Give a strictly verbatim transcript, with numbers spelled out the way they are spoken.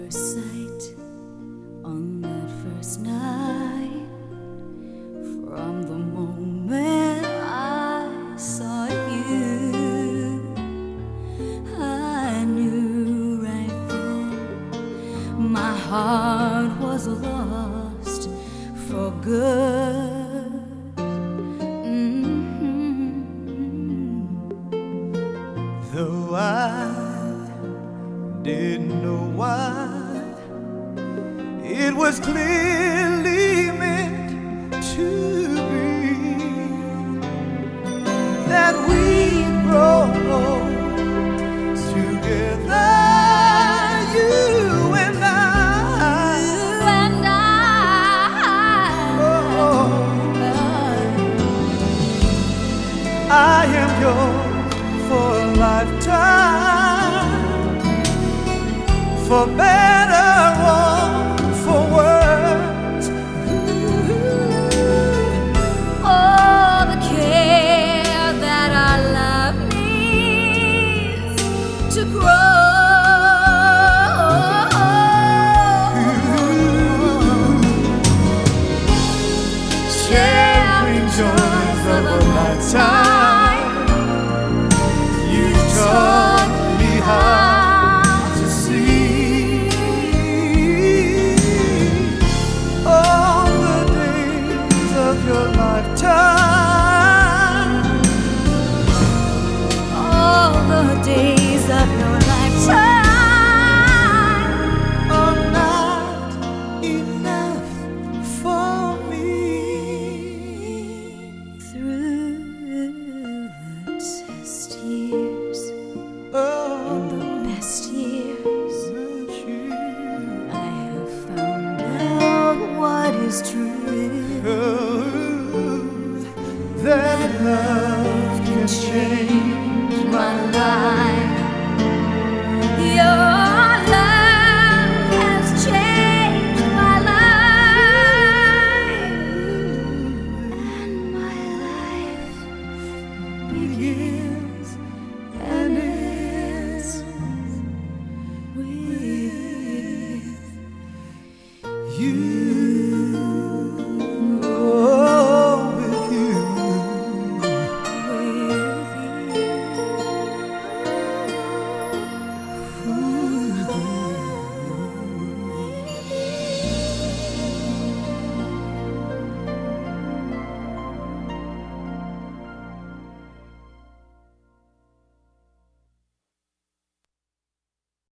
first sight, on that first night, from the moment I saw you, I knew right then my heart was lost for good. Mm-hmm. Though I didn't know why, it was clearly meant to be that we grow together, you and I. You and I. Oh, I am yours for a lifetime, for better or for worse. Oh, the care that our love needs to grow. Sharing joys of a lifetime, you taught me how to see all the days of your lifetime, All the days of your lifetime are not enough for me. through the test years Oh, and the best years. but you, I have found out what is true, oh, that love can change my life. Your love has changed my life, and my life begins and ends with You.